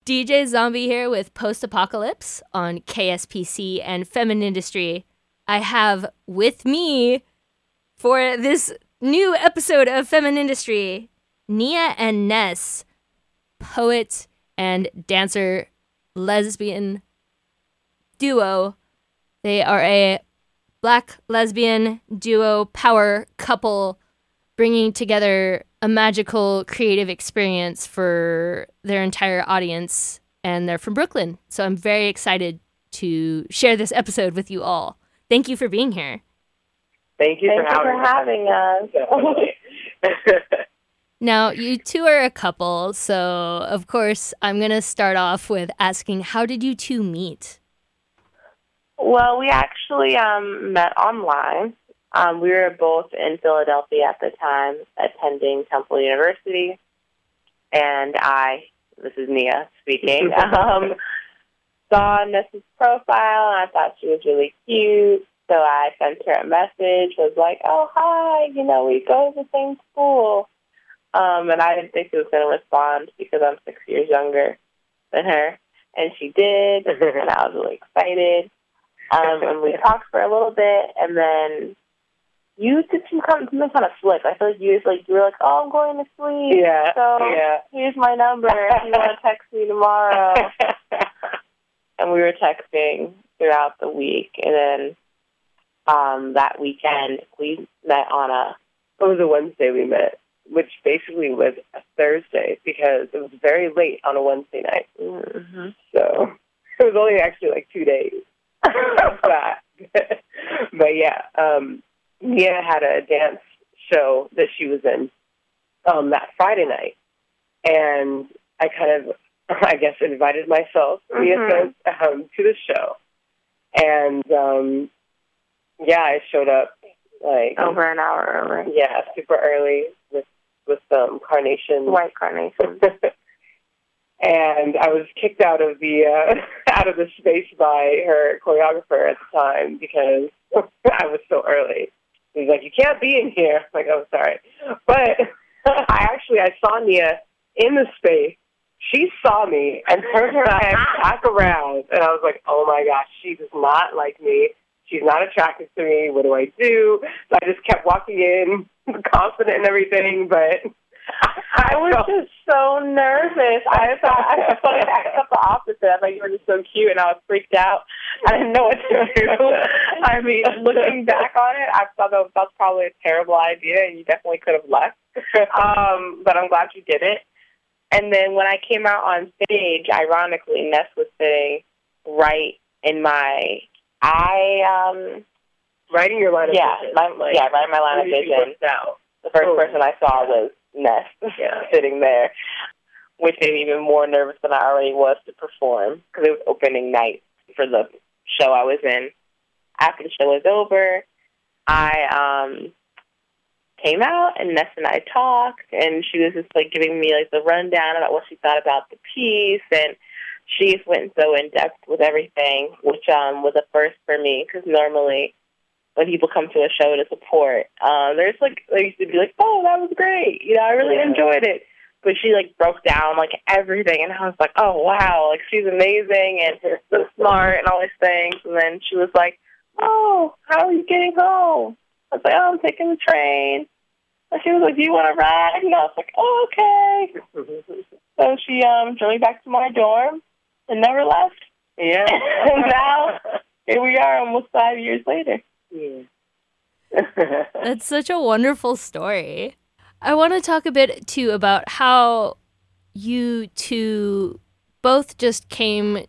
DJ Zombie here with Post Apocalypse on KSPC and Feminine Industry. I have with me for this new episode of Feminine Industry, Nia and Ness, poet and dancer lesbian duo. They are a Black lesbian duo power couple bringing together a magical creative experience for their entire audience, and they're from Brooklyn. So I'm very excited to share this episode with you all. Thank you for being here. Thank you for having us. Now, you two are a couple, so of course I'm going to start off with asking, how did you two meet? Well, we actually met online. We were both in Philadelphia at the time, attending Temple University, and this is Nia speaking, saw Ness's profile, and I thought she was really cute, so I sent her a message, was like, oh, hi, we go to the same school, and I didn't think she was going to respond because I'm 6 years younger than her, and she did, and I was really excited. And we talked for a little bit, and then you did something kind of slick. I feel like you were like, oh, I'm going to sleep. Yeah. So here's my number if you want to text me tomorrow. And we were texting throughout the week, and then that weekend we met it was a Wednesday we met, which basically was a Thursday because it was very late on a Wednesday night. Mm-hmm. So it was only actually like 2 days. But yeah, Nia had a dance show that she was in that Friday night, and I invited myself, Nia says, to the show, and I showed up like over an hour early. Yeah, super early with carnations, white carnations. And I was kicked out of the space by her choreographer at the time because I was so early. He's like, you can't be in here. I'm like, oh, sorry. But I saw Nia in the space. She saw me and turned her head back around. And I was like, oh, my gosh, she does not like me. She's not attracted to me. What do I do? So I just kept walking in, confident and everything, but I was just so nervous. I felt the opposite. I thought you were just so cute, and I was freaked out. I didn't know what to do. I mean, looking back on it, I thought that was probably a terrible idea, and you definitely could have left. But I'm glad you did it. And then when I came out on stage, ironically, Ness was sitting right in my right in your line of vision. Right in my line of vision. The first person I saw was Ness sitting there, which made me even more nervous than I already was to perform because it was opening night for the show I was in. After the show was over, I came out and Ness and I talked, and she was just like giving me like the rundown about what she thought about the piece, and she just went so in depth with everything, which was a first for me because normally when people come to a show to support, they used to be like, oh, that was great. I really enjoyed it. But she, broke down, everything. And I was like, oh, wow, she's amazing and so smart and all these things. And then she was like, oh, how are you getting home? I was like, oh, I'm taking the train. And she was like, do you want to ride? And I was like, oh, okay. So she drove me back to my dorm and never left. Yeah. And now here we are almost 5 years later. Yeah. That's such a wonderful story. I want to talk a bit, too, about how you two both just came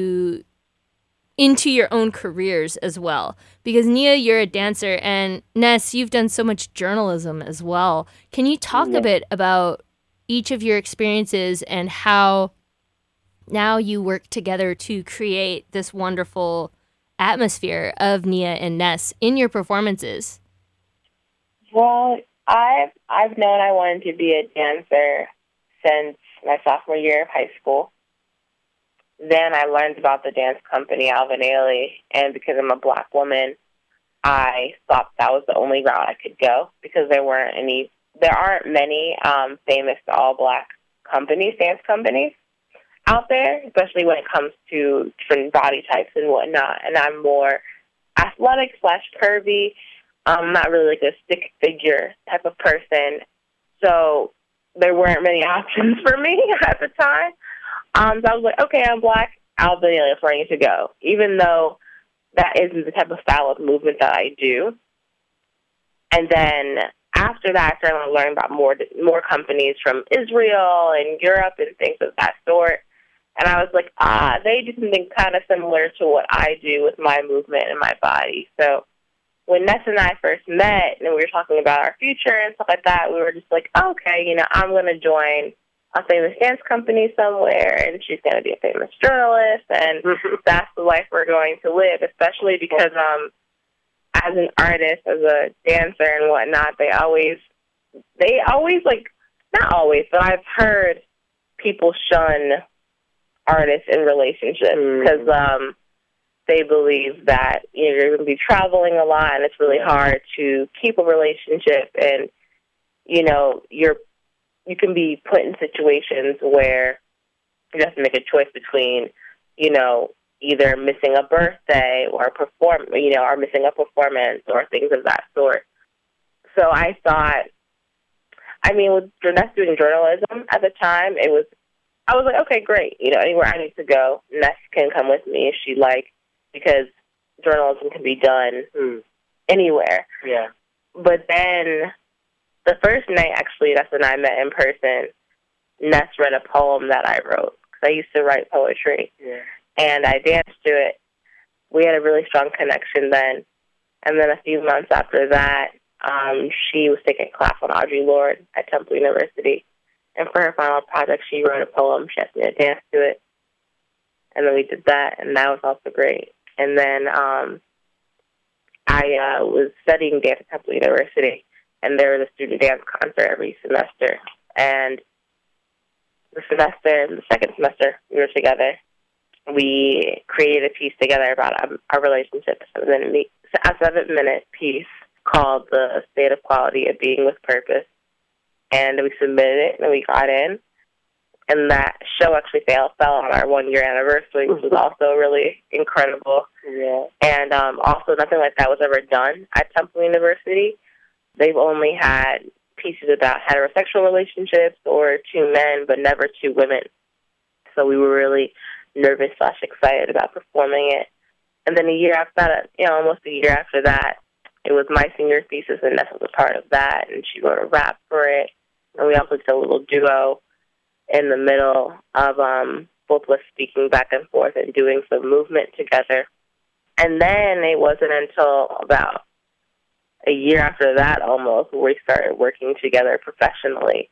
into your own careers as well. Because, Nia, you're a dancer, and Ness, you've done so much journalism as well. Can you talk a bit about each of your experiences and how now you work together to create this wonderful atmosphere of Nia and Ness in your performances? Well, I've known I wanted to be a dancer since my sophomore year of high school. Then I learned about the dance company Alvin Ailey, and because I'm a Black woman, I thought that was the only route I could go because there aren't many famous all-Black companies, dance companies. out there, especially when it comes to different body types and whatnot. And I'm more athletic / curvy. I'm not really like a stick figure type of person. So there weren't many options for me at the time. So I was like, okay, I'm black. I'll be that's where I need to go, even though that isn't the type of style of movement that I do. And then after that, I started to learn about more companies from Israel and Europe and things of that sort. And I was like, they do something kind of similar to what I do with my movement and my body. So when Ness and I first met and we were talking about our future and stuff like that, we were just like, okay, I'm going to join a famous dance company somewhere, and she's going to be a famous journalist, and that's the life we're going to live, especially because as an artist, as a dancer and whatnot, they always like, not always, but I've heard people shun artists in relationships because they believe that you're going to be traveling a lot and it's really hard to keep a relationship, and you can be put in situations where you have to make a choice between either missing a birthday or or missing a performance or things of that sort. So I thought, with Ness doing journalism at the time, I was like, okay, great. Anywhere I need to go, Ness can come with me if she'd like, because journalism can be done anywhere. Yeah. But then the first night, actually, Ness and I met in person, Ness read a poem that I wrote, because I used to write poetry. Yeah. And I danced to it. We had a really strong connection then. And then a few months after that, she was taking a class on Audre Lorde at Temple University. And for her final project, she wrote a poem. She asked me to dance to it. And then we did that, and that was also great. And then I was studying dance at Temple University, and there was a student dance concert every semester. And the second semester, we were together. We created a piece together about our relationship, a 7-minute piece called The State of Quality of Being with Purpose. And we submitted it, and we got in. And that show actually fell on our 1-year anniversary, which was also really incredible. Yeah. And also, nothing like that was ever done at Temple University. They've only had pieces about heterosexual relationships or 2 men, but never 2 women. So we were really nervous / excited about performing it. And then a year after that, almost a year after that, it was my senior thesis, and Ness was a part of that, and she wrote a rap for it. And we also did a little duo in the middle of both of us speaking back and forth and doing some movement together. And then it wasn't until about a year after that almost where we started working together professionally.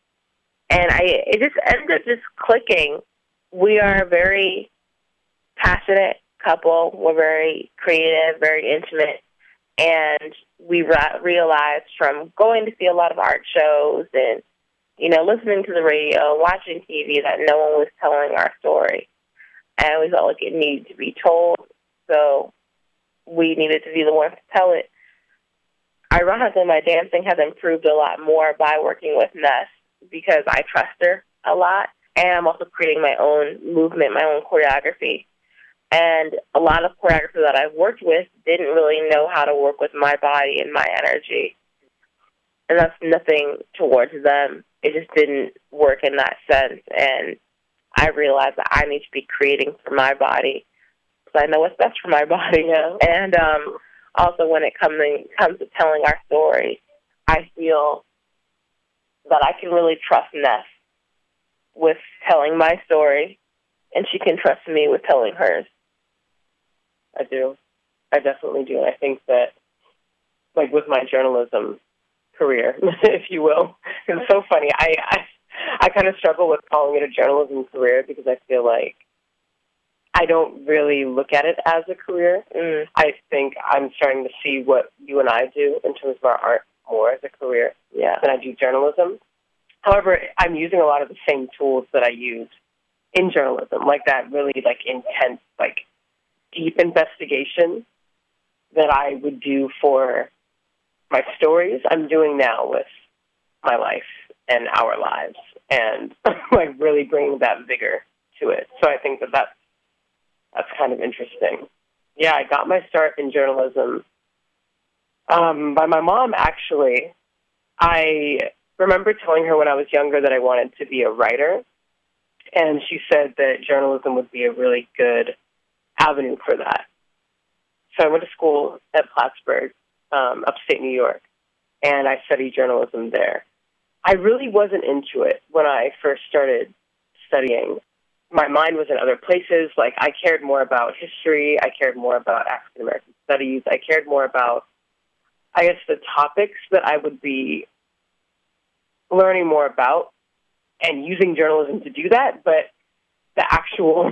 And it just ended up just clicking. We are a very passionate couple. We're very creative, very intimate. And we realized from going to see a lot of art shows and, listening to the radio, watching TV, that no one was telling our story. And we felt like it needed to be told, so we needed to be the ones to tell it. Ironically, my dancing has improved a lot more by working with Ness because I trust her a lot, and I'm also creating my own movement, my own choreography. And a lot of choreographers that I've worked with didn't really know how to work with my body and my energy. And that's nothing towards them. It just didn't work in that sense. And I realized that I need to be creating for my body because I know what's best for my body. And also when it comes to telling our story, I feel that I can really trust Ness with telling my story, and she can trust me with telling hers. I do. I definitely do. I think that, like, with my journalism career, if you will, it's so funny. I kind of struggle with calling it a journalism career because I feel like I don't really look at it as a career. I think I'm starting to see what you and I do in terms of our art more as a career than I do journalism. However, I'm using a lot of the same tools that I use in journalism, like that really, like, intense, like, deep investigation that I would do for my stories. I'm doing now with my life and our lives, and like really bringing that vigor to it. So I think that's kind of interesting. Yeah, I got my start in journalism by my mom, actually. I remember telling her when I was younger that I wanted to be a writer, and she said that journalism would be a really good avenue for that. So I went to school at Plattsburgh, upstate New York, and I studied journalism there. I really wasn't into it when I first started studying. My mind was in other places. Like, I cared more about history. I cared more about African American studies. I cared more about, I guess, the topics that I would be learning more about and using journalism to do that. But the actual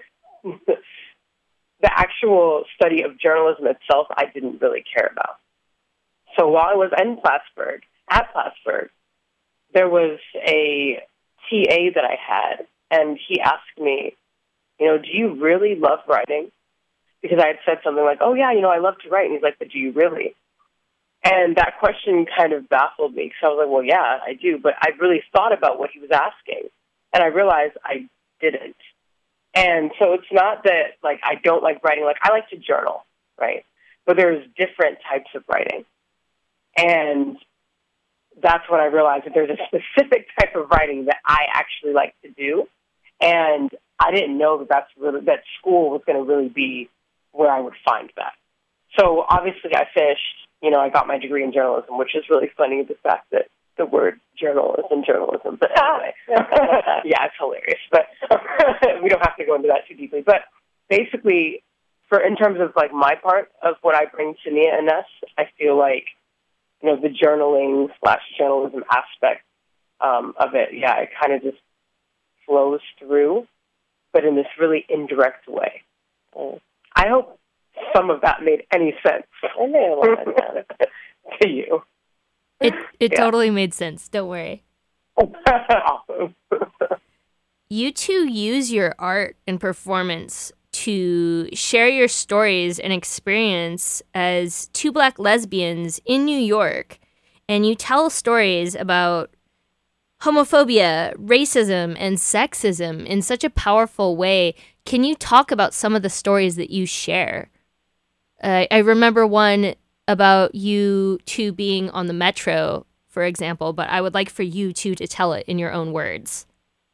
the actual study of journalism itself, I didn't really care about. So while I was at Plattsburgh, there was a TA that I had, and he asked me, do you really love writing? Because I had said something like, oh, yeah, I love to write. And he's like, but do you really? And that question kind of baffled me, because I was like, well, yeah, I do. But I really thought about what he was asking, and I realized I didn't. And so it's not that, like, I don't like writing. Like, I like to journal, right? But there's different types of writing. And that's when I realized that there's a specific type of writing that I actually like to do. And I didn't know that school was going to really be where I would find that. So obviously I finished, I got my degree in journalism, which is really funny, the fact that the word journal is in journalism. But anyway, yeah, it's hilarious. But we don't have to go into that too deeply. But basically, in terms of like my part of what I bring to Nia and Ness, I feel like, the journaling/journalism aspect of it, yeah, it kind of just flows through, but in this really indirect way. I hope some of that made any sense. I made a lot of sense to you. It totally made sense. Don't worry. Awesome. You two use your art and performance to share your stories and experience as two Black lesbians in New York, and you tell stories about homophobia, racism, and sexism in such a powerful way. Can you talk about some of the stories that you share? I remember one about you two being on the Metro, for example, but I would like for you two to tell it in your own words.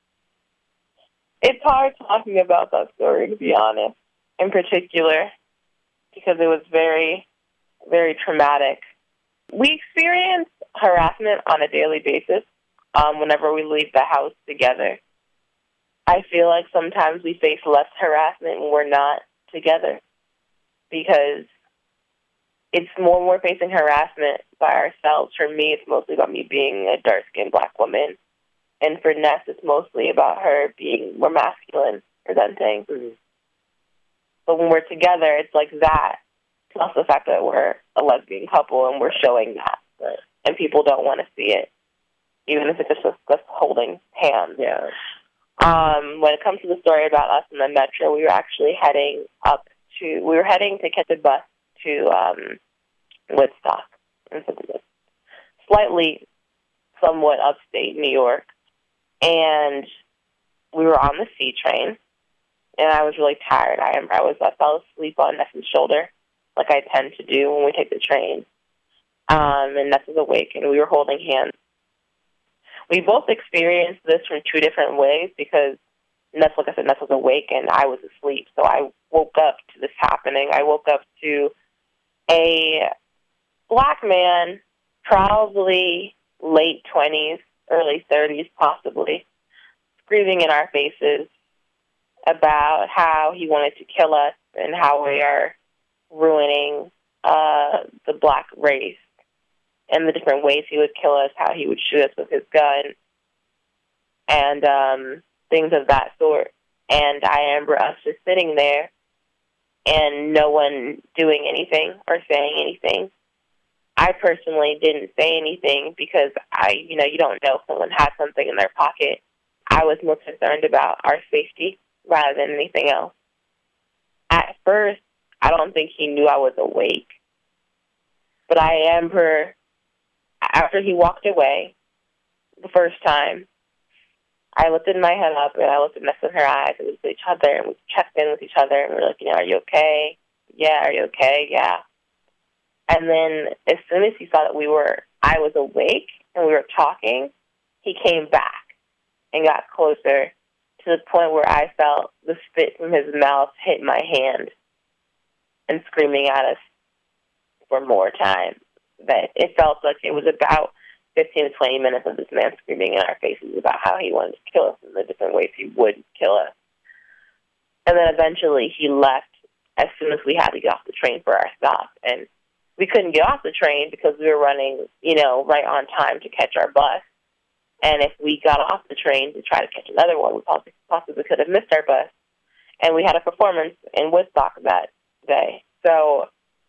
It's hard talking about that story, to be honest, in particular, because it was very, very traumatic. We experience harassment on a daily basis whenever we leave the house together. I feel like sometimes we face less harassment when we're not together, because it's more we're facing harassment by ourselves. For me, it's mostly about me being a dark-skinned Black woman. And for Ness, it's mostly about her being more masculine presenting. Mm-hmm. But when we're together, it's like that, plus the fact that we're a lesbian couple and we're showing that. Right. And people don't want to see it, even if it's just us holding hands. Yeah. When it comes to the story about us in the Metro, we were actually heading to catch a bus to Woodstock, slightly, somewhat upstate New York. And we were on the C train, and I was really tired. I fell asleep on Ness's shoulder, like I tend to do when we take the train. And Ness was awake, and we were holding hands. We both experienced this from two different ways, because Ness was awake, and I was asleep. So I woke up to this happening. I woke up to a Black man, probably late 20s, early 30s possibly, screaming in our faces about how he wanted to kill us and how we are ruining the Black race and the different ways he would kill us, how he would shoot us with his gun, and things of that sort. And I remember us just sitting there and no one doing anything or saying anything. I personally didn't say anything because you don't know if someone has something in their pocket. I was more concerned about our safety rather than anything else. At first, I don't think he knew I was awake. But I remember after he walked away the first time, I lifted my head up, and I looked next in her eyes, and we looked at each other, and we checked in with each other, and we were like, are you okay? Yeah, are you okay? Yeah. And then as soon as he saw that I was awake and we were talking, he came back and got closer to the point where I felt the spit from his mouth hit my hand and screaming at us for more time. That it felt like it was about 15 to 20 minutes of this man screaming in our faces about how he wanted to kill us in the different ways he would kill us. And then eventually he left as soon as we had to get off the train for our stop. And we couldn't get off the train because we were running, right on time to catch our bus. And if we got off the train to try to catch another one, we possibly could have missed our bus. And we had a performance in Woodstock that day. So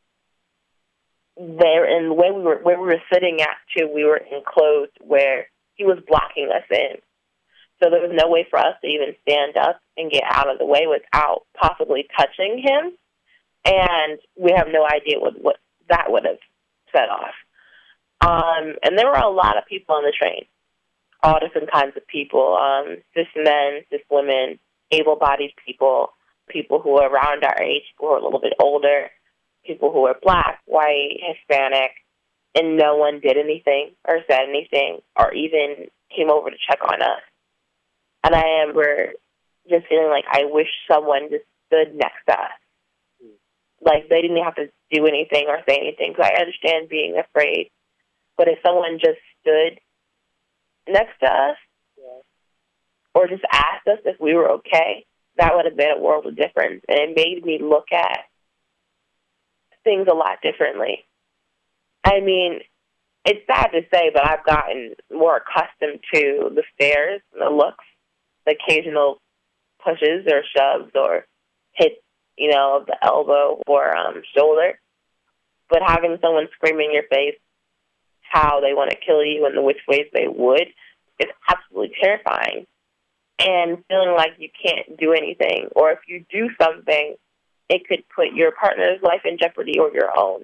there, and where we were sitting at too, we were enclosed where he was blocking us in. So there was no way for us to even stand up and get out of the way without possibly touching him. And we have no idea what that would have set off. And there were a lot of people on the train, all different kinds of people, cis men, cis women, able-bodied people, people who are around our age, who are a little bit older, people who are black, white, Hispanic, and no one did anything or said anything or even came over to check on us. And I remember just feeling like I wish someone just stood next to us. Like, they didn't have to do anything or say anything, because I understand being afraid. But if someone just stood next to us or just asked us if we were okay, that would have been a world of difference. And it made me look at things a lot differently. I mean, it's sad to say, but I've gotten more accustomed to the stares and the looks, the occasional pushes or shoves or hits, of the elbow or shoulder. But having someone scream in your face how they want to kill you and the which ways they would is absolutely terrifying. And feeling like you can't do anything, or if you do something, it could put your partner's life in jeopardy or your own.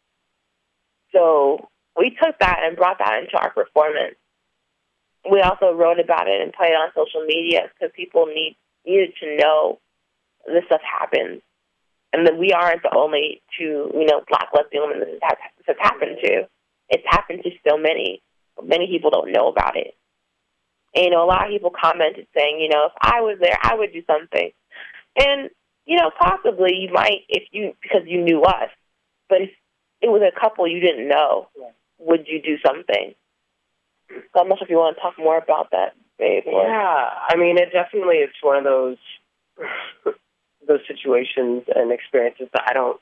So we took that and brought that into our performance. We also wrote about it and put it on social media because people needed to know this stuff happens. And that we aren't the only two, black lesbian women this has happened to. It's happened to so many. Many people don't know about it. And, a lot of people commented saying, if I was there, I would do something. And, possibly you might because you knew us. But if it was a couple you didn't know, would you do something? So I'm not sure if you want to talk more about that, babe. Yeah, I mean, it definitely is one of those situations and experiences that I don't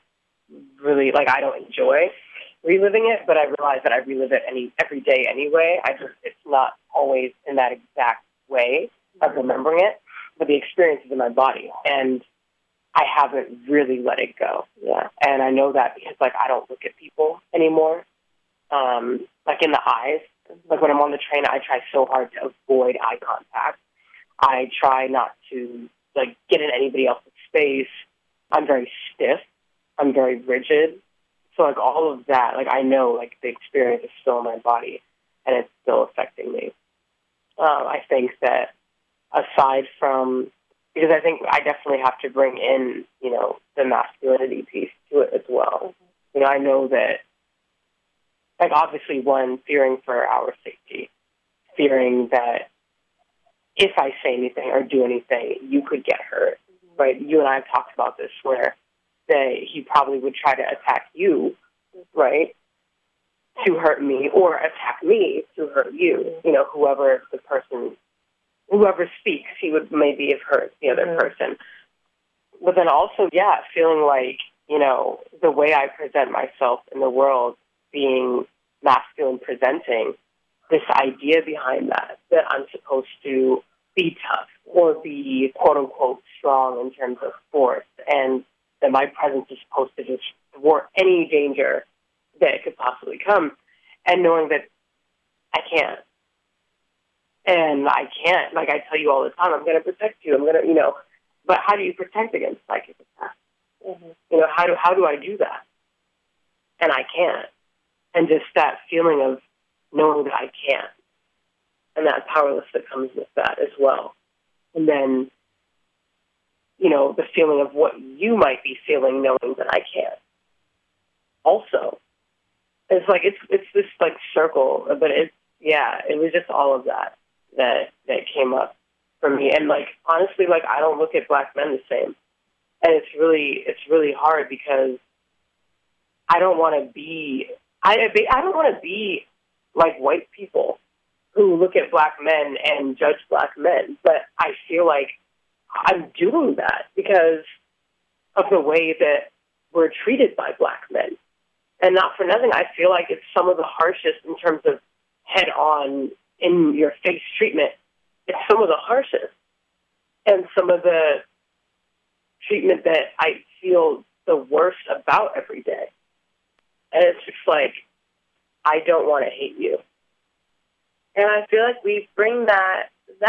enjoy reliving it, but I realize that I relive it every day anyway. It's not always in that exact way of remembering it, but the experience is in my body, and I haven't really let it go. Yeah. And I know that because, I don't look at people anymore, in the eyes. Like, when I'm on the train, I try so hard to avoid eye contact. I try not to, get in anybody else's space. I'm very stiff. I'm very rigid. So, all of that, I know, the experience is still in my body, and it's still affecting me. I think that aside from, because I think I definitely have to bring in, the masculinity piece to it as well. I know that, obviously, one, fearing for our safety, fearing that if I say anything or do anything, you could get hurt, right? You and I have talked about this, where he probably would try to attack you, right, to hurt me, or attack me to hurt you. Whoever speaks, he would maybe have hurt the other person. But then also, feeling like, the way I present myself in the world, being masculine presenting, this idea behind that I'm supposed to be tough or be, quote-unquote, strong in terms of force, and that my presence is supposed to just thwart any danger that could possibly come, and knowing that I can't. And I can't. I tell you all the time, I'm going to protect you. I'm going to, but how do you protect against psychic attack? Mm-hmm. How do I do that? And I can't. And just that feeling of knowing that I can't. and that powerlessness that comes with that as well. And then, the feeling of what you might be feeling knowing that I can't. Also, it's like, it's this like circle, but it was just all of that came up for me. And like, honestly, like, I don't look at Black men the same. And it's really hard because I don't want to be like white people who look at Black men and judge Black men. But I feel like I'm doing that because of the way that we're treated by Black men. And not for nothing, I feel like it's some of the harshest in terms of head-on, in-your-face treatment. It's some of the harshest. And some of the treatment that I feel the worst about every day. And it's just like, I don't want to hate you. And I feel like we bring that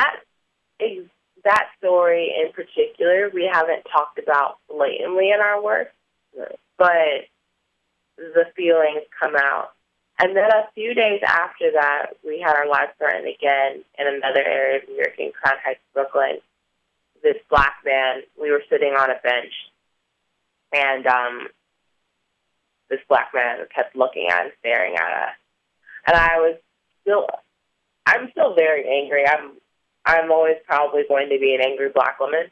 story in particular, we haven't talked about blatantly in our work, but the feelings come out. And then a few days after that, we had our lives threatened again in another area of New York, in Crown Heights, Brooklyn. This Black man, we were sitting on a bench, and this Black man kept looking at and staring at us. And I'm still very angry. I'm always probably going to be an angry Black woman,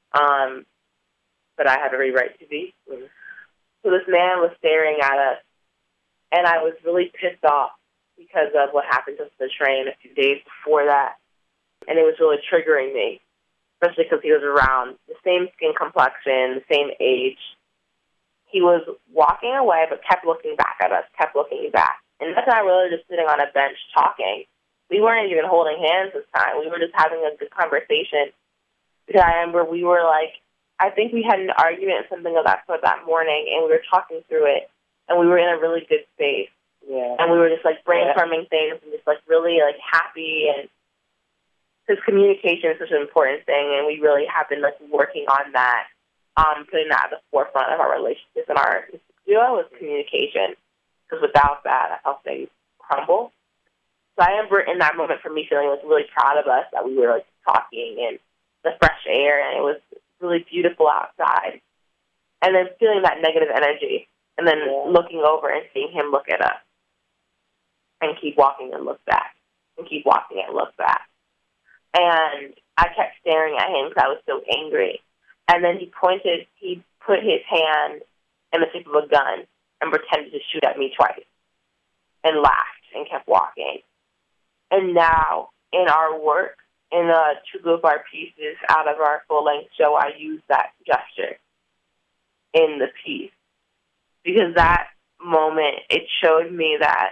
but I have every right to be. So this man was staring at us, and I was really pissed off because of what happened to the train a few days before that, and it was really triggering me, especially because he was around the same skin complexion, the same age. He was walking away, but kept looking back at us, kept looking back. And that's not really just sitting on a bench talking. We weren't even holding hands this time. We were just having a good conversation. Because I remember we were like, I think we had an argument or something of that sort that morning, and we were talking through it, and we were in a really good space. Yeah. And we were just like brainstorming things and just like really like happy, and because communication is such an important thing, and we really have been like working on that, putting that at the forefront of our relationships and our duo is communication. Because without that, I'll say crumble. So I remember in that moment for me feeling like really proud of us that we were like talking in the fresh air, and it was really beautiful outside. And then feeling that negative energy, and then looking over and seeing him look at us, and keep walking and look back, and keep walking and look back. And I kept staring at him because I was so angry. And then he put his hand in the shape of a gun and pretended to shoot at me twice, and laughed and kept walking. And now, in our work, in two of our pieces out of our full-length show, I use that gesture in the piece. Because that moment, it showed me that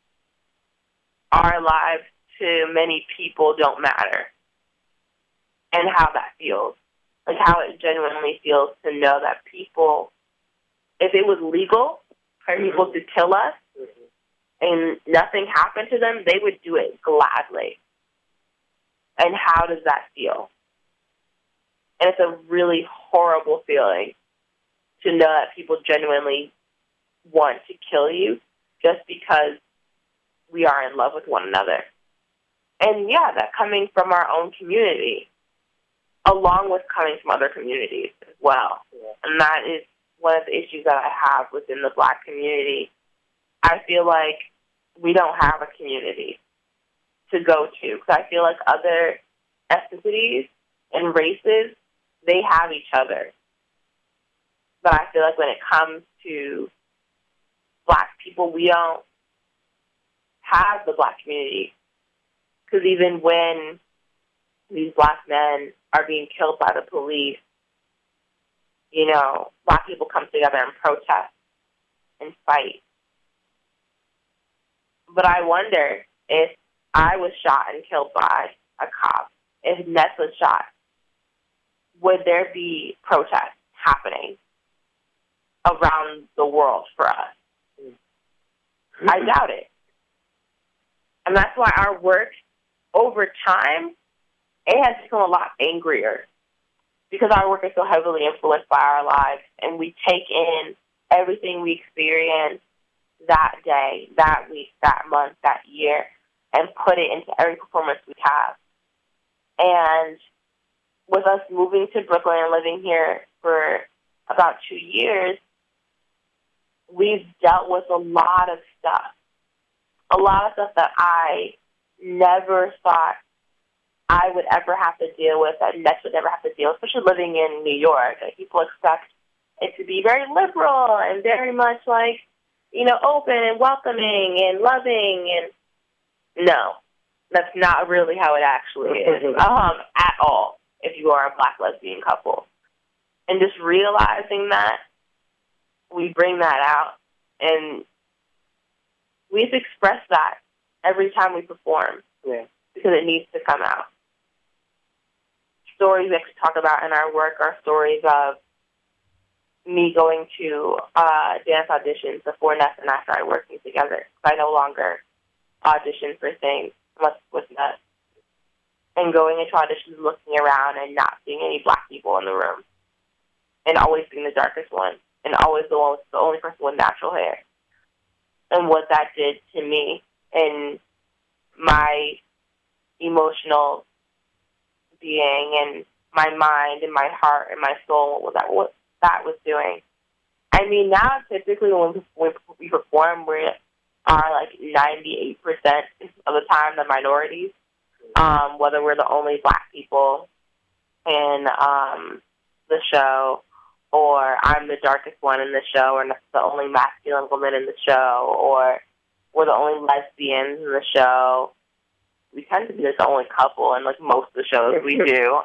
our lives to many people don't matter. And how that feels. Like how it genuinely feels to know that people, if it was legal for people to kill us, and nothing happened to them, they would do it gladly. And how does that feel? And it's a really horrible feeling to know that people genuinely want to kill you just because we are in love with one another. And yeah, that coming from our own community, along with coming from other communities as well. Yeah. And that is one of the issues that I have within the Black community. I feel like we don't have a community to go to, because I feel like other ethnicities and races, they have each other. But I feel like when it comes to Black people, we don't have the Black community. Because even when these Black men are being killed by the police, Black people come together and protest and fight. But I wonder if I was shot and killed by a cop, if Ness was shot, would there be protests happening around the world for us? I doubt it. And that's why our work, over time, it has become a lot angrier, because our work is so heavily influenced by our lives, and we take in everything we experience that day, that week, that month, that year, and put it into every performance we have. And with us moving to Brooklyn and living here for about 2 years, we've dealt with a lot of stuff. A lot of stuff that I never thought I would ever have to deal with, that Ness would ever have to deal with, especially living in New York. Like, people expect it to be very liberal and very much like, open and welcoming and loving. And no, that's not really how it actually is at all if you are a Black lesbian couple. And just realizing that, we bring that out, and we express that every time we perform, because it needs to come out. Stories that we talk about in our work are stories of me going to dance auditions before Ness and I started working together. I no longer audition for things unless with Ness. And going into auditions, looking around and not seeing any Black people in the room. And always being the darkest one. And always the only person with natural hair. And what that did to me and my emotional being and my mind and my heart and my soul, what that was doing. I mean, now typically when we perform, we are like 98% of the time the minorities, whether we're the only Black people in the show, or I'm the darkest one in the show, or the only masculine woman in the show, or we're the only lesbians in the show. We tend to be the only couple in like most of the shows we do.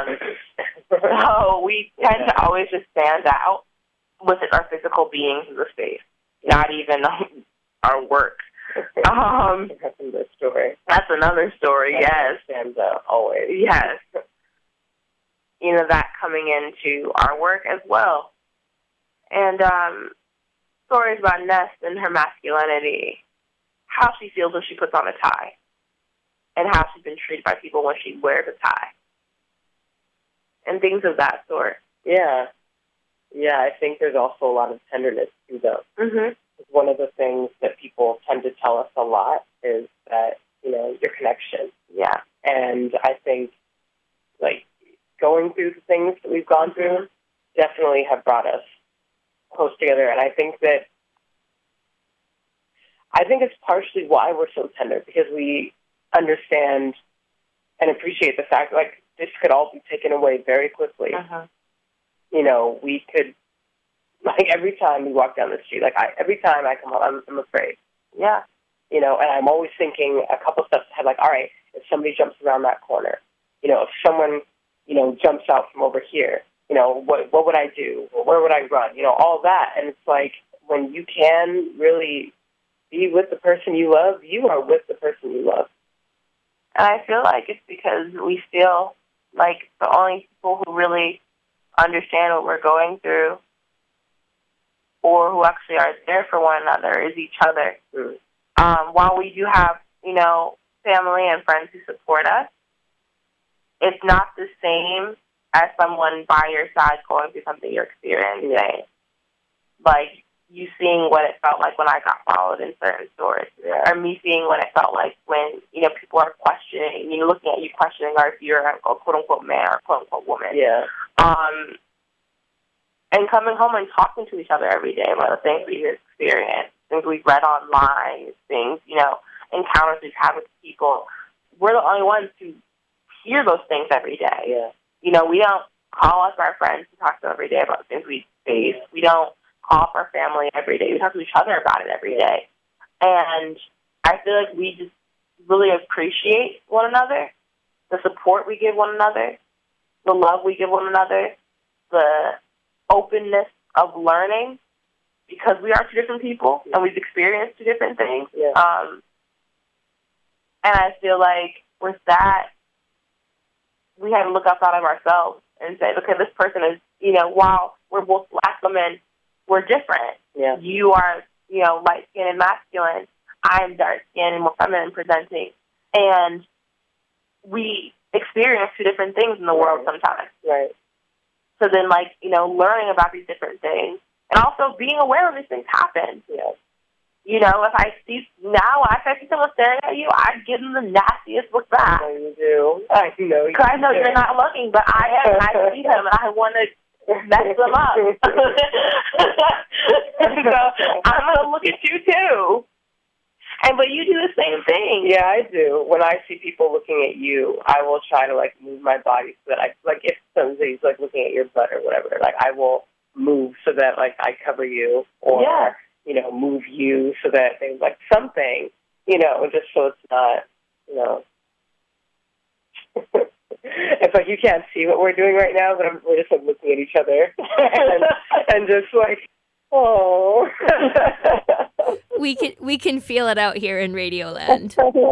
So we tend to always just stand out with our physical beings in the space, not even our work. That's another story. That's another story, yes. Stands out always. Yes. That coming into our work as well. And stories about Ness and her masculinity, how she feels when she puts on a tie, and how she's been treated by people when she wears a tie, and things of that sort. Yeah. Yeah, I think there's also a lot of tenderness to them. Mm-hmm. One of the things that people tend to tell us a lot is that, your connection. Yeah. And I think, going through the things that we've gone through definitely have brought us close together. And I think it's partially why we're so tender, because we understand and appreciate the fact that, this could all be taken away very quickly. Uh-huh. We could, every time we walk down the street, every time I come home, I'm afraid. Yeah. And I'm always thinking a couple steps ahead, all right, if somebody jumps around that corner, if someone, jumps out from over here, what would I do? Where would I run? All that. And it's when you can really be with the person you love, you are with the person you love. And I feel like it's because we feel like the only people who really understand what we're going through, or who actually are there for one another, is each other. Mm. While we do have, family and friends who support us, it's not the same as someone by your side going through something you're experiencing. Yeah. You seeing what it felt like when I got followed in certain stores, or me seeing what it felt like when, people are questioning, looking at you questioning, or if you're a quote-unquote man or a quote-unquote woman. Yeah. And coming home and talking to each other every day about the things we've experienced, things we've read online, things, encounters we've had with people. We're the only ones who hear those things every day. Yeah. We don't call up our friends and talk to them every day about things we face. We don't call up our family every day. We talk to each other about it every day. And I feel like we just really appreciate one another, the support we give one another, the love we give one another, the openness of learning, because we are two different people and we've experienced two different things. Yeah. And I feel like with that, we had to look outside of ourselves and say, okay, this person is, while we're both Black women, we're different. Yeah. You are, light-skinned and masculine. I am dark-skinned and more feminine presenting. And we experience two different things in the world sometimes. Right. So then, learning about these different things, and also being aware of these things happen. Yeah. You know, if I see someone staring at you, I give them the nastiest look back. I know you do. I know you do. Because I know you're not looking, but I am. And I see them, and I want to mess them up. So I'm going to look at you, too. But you do the same thing. Yeah, I do. When I see people looking at you, I will try to, like, move my body so that if somebody's, like, looking at your butt or whatever, like, I will move so that, like, I cover you or, you know, move you so that they, like, something, you know, just so it's not, you know. It's like you can't see what we're doing right now, but we're just, like, looking at each other and just, like, oh. We can feel it out here in Radioland.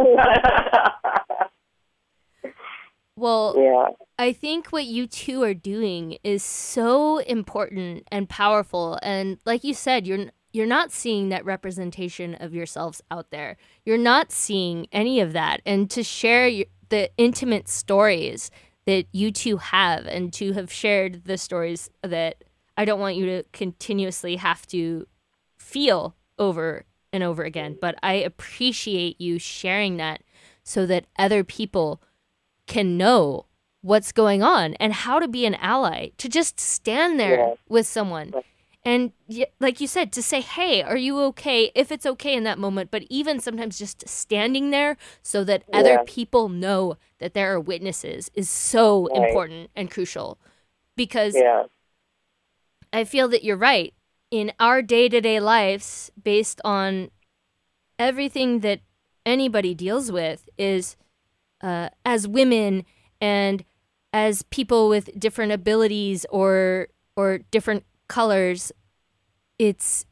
Well, yeah. I think what you two are doing is so important and powerful, and like you said, you're not seeing that representation of yourselves out there. You're not seeing any of that, and to share the intimate stories that you two have, and to have shared the stories that I don't want you to continuously have to feel over and over again, but I appreciate you sharing that so that other people can know what's going on and how to be an ally, to just stand there with someone. And like you said, to say, hey, are you okay? If it's okay in that moment, but even sometimes just standing there so that other people know that there are witnesses is so important and crucial. Because I feel that you're right. In our day-to-day lives, based on everything that anybody deals with, is as women and as people with different abilities or different colors, it's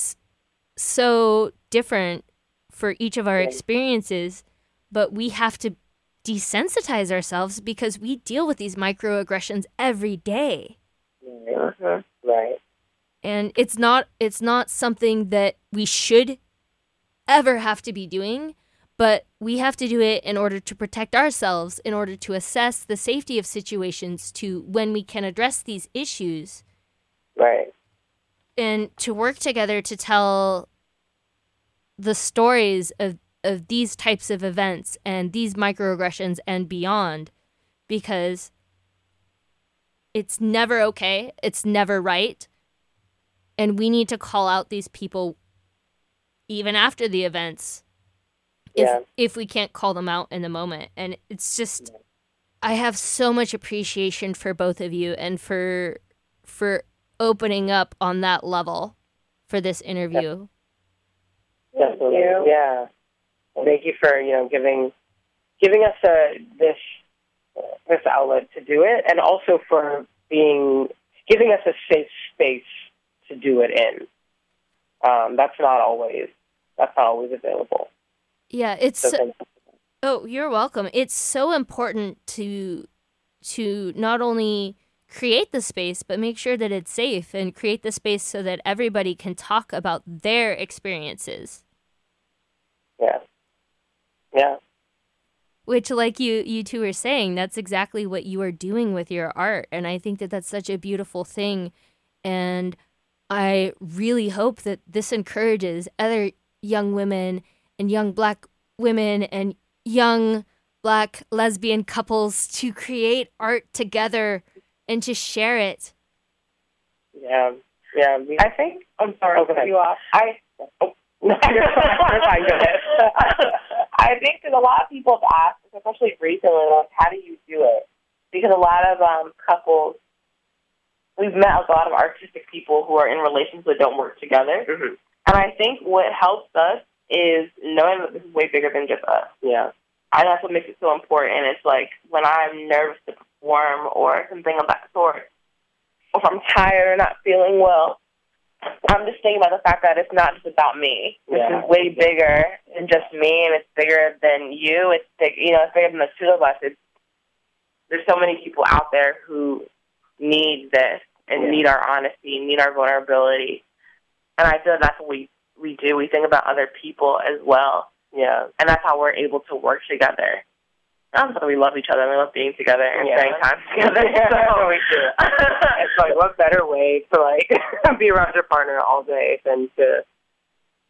so different for each of our experiences, but we have to desensitize ourselves because we deal with these microaggressions every day. Right. And it's not something that we should ever have to be doing, but we have to do it in order to protect ourselves, in order to assess the safety of situations, to when we can address these issues. Right. And to work together to tell the stories of these types of events and these microaggressions and beyond, because it's never okay, it's never right, and we need to call out these people even after the events if we can't call them out in the moment. And it's just, I have so much appreciation for both of you and for opening up on that level for this interview. Definitely. Yeah. Thank you for, giving us this outlet to do it, and also for giving us a safe space to do it in. That's not always available. Yeah, oh, you're welcome. It's so important to not only create the space, but make sure that it's safe and create the space so that everybody can talk about their experiences. Yeah. Which, like you two were saying, that's exactly what you are doing with your art. And I think that that's such a beautiful thing. And I really hope that this encourages other young women and young Black women and young Black lesbian couples to create art together and to share it. Yeah. I think, I'm sorry to cut you off. You're fine, go ahead. I think that a lot of people have asked, especially recently, like, how do you do it? Because a lot of couples, we've met a lot of artistic people who are in relations that don't work together. Mm-hmm. And I think what helps us is knowing that this is way bigger than just us. Yeah. And that's what makes it so important. And it's like when I'm nervous to perform or something of that sort, or if I'm tired or not feeling well, I'm just thinking about the fact that it's not just about me. This is way bigger than just me, and it's bigger than you. It's it's bigger than the two of us. There's so many people out there who need this and need our honesty, need our vulnerability. And I feel that's what we do. We think about other people as well. Yeah. And that's how we're able to work together. Also, we love each other. We love being together and spending time together. So we do. It's like, what better way to be around your partner all day than to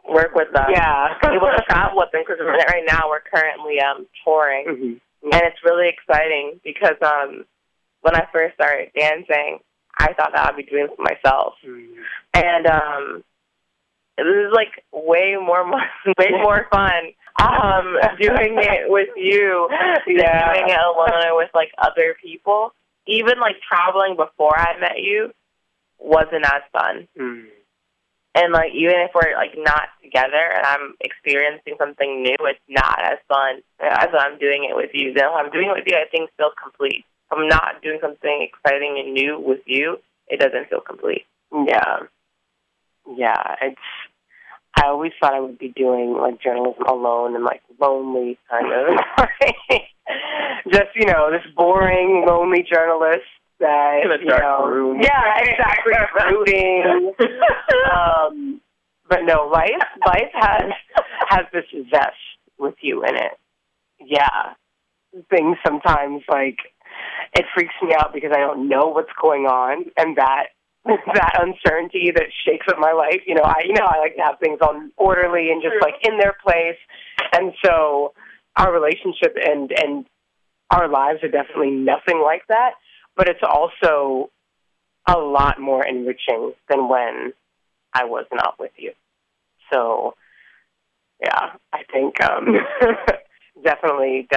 work with them. Yeah. Able to travel with them, because right now we're currently touring. Mm-hmm. And it's really exciting because when I first started dancing, I thought that I'd be doing it for myself. Mm-hmm. And it was like way more fun doing it with you than doing it alone or with like other people. Even like traveling before I met you wasn't as fun. Mm-hmm. And like even if we're like not together and I'm experiencing something new, it's not as fun as when I'm doing it with you. Then if I'm doing it with you, I think it feels complete. If I'm not doing something exciting and new with you, it doesn't feel complete. Yeah. Yeah, I always thought I would be doing like journalism alone and like lonely kind of. Just, this boring, lonely journalist that, in a dark room. Yeah, exactly. Rooting. But no, life has this zest with you in it. Yeah. Things sometimes, like, it freaks me out because I don't know what's going on, and that uncertainty that shakes up my life. I like to have things on orderly and just like in their place. And so our relationship and our lives are definitely nothing like that, but it's also a lot more enriching than when I was not with you. So yeah, I think definitely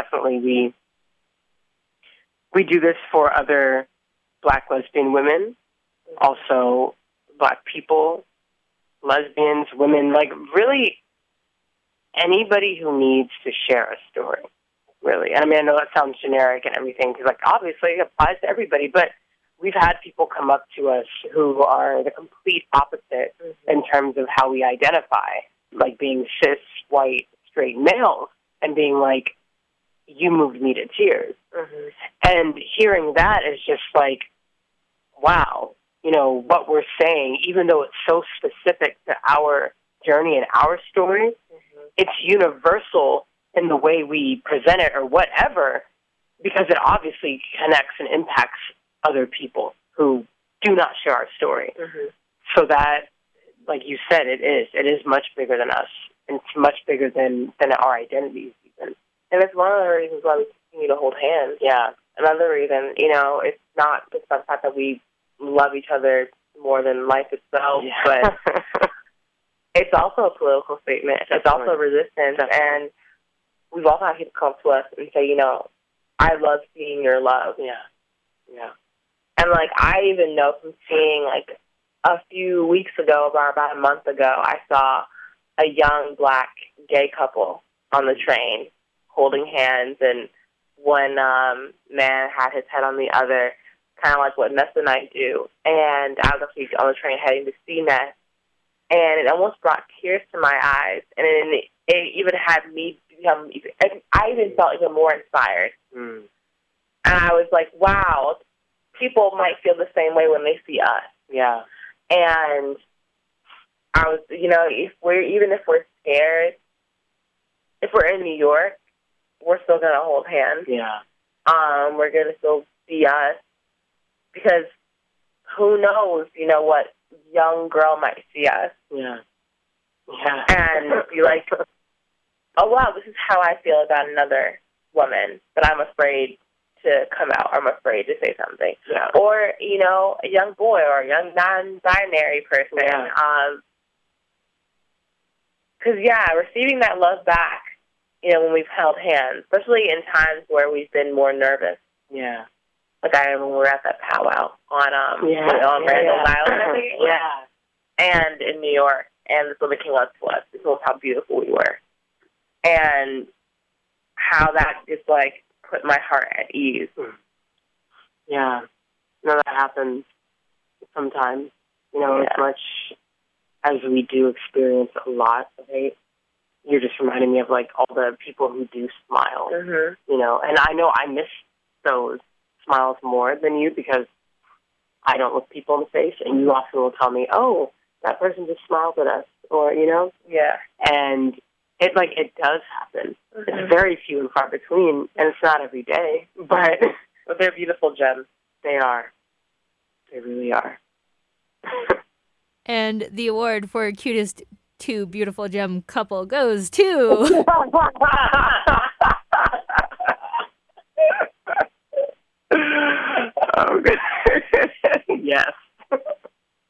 we do this for other Black lesbian women, also Black people, lesbians, women, like really anybody who needs to share a story, really. And I mean, I know that sounds generic and everything, because like obviously it applies to everybody, but we've had people come up to us who are the complete opposite in terms of how we identify, like being cis, white, straight males, and being like, you moved me to tears. Mm-hmm. And hearing that is just like, wow, what we're saying, even though it's so specific to our journey and our story, it's universal in the way we present it or whatever, because it obviously connects and impacts other people who do not share our story. Mm-hmm. So that, like you said, it is much bigger than us. And it's much bigger than our identities even. And it's one of the reasons why we continue to hold hands. Yeah. Another reason, it's not just the fact that we love each other more than life itself, but it's also a political statement. It's also resistance. Definitely. And we've also had people come to us and say, I love seeing your love. Yeah. Yeah. And, like, I even know from seeing, like, a few weeks ago, about a month ago, I saw a young Black gay couple on the train holding hands, and one man had his head on the other, kind of like what Ness and I do. And I was actually on the train heading to see Ness, and it almost brought tears to my eyes, and it even had me become, I even felt even more inspired. Mm. And I was like, wow, people might feel the same way when they see us. Yeah. And I was, if we're scared, if we're in New York, we're still going to hold hands. Yeah. We're going to still be us, because who knows, what young girl might see us. Yeah. Yeah. And be like, oh, wow, this is how I feel about another woman, but I'm afraid to come out. I'm afraid to say something. Yeah. Or, a young boy or a young non-binary person. Yeah. Because, receiving that love back, when we've held hands, especially in times where we've been more nervous. Yeah. Like I remember when we were at that powwow on Randall Island, I think. Yeah. And in New York, and this woman came up to us. This was how beautiful we were. And how that just, like, put my heart at ease. Yeah. That happens sometimes. As much as we do experience a lot of hate, you're just reminding me of, like, all the people who do smile. Mm-hmm. And I know I miss those smiles more than you, because I don't look people in the face, and you often will tell me, oh, that person just smiled at us, or, Yeah. And it does happen. Mm-hmm. It's very few and far between, and it's not every day, but they're beautiful gems. They are. They really are. And the award for cutest two beautiful gem couple goes to... Oh, goodness.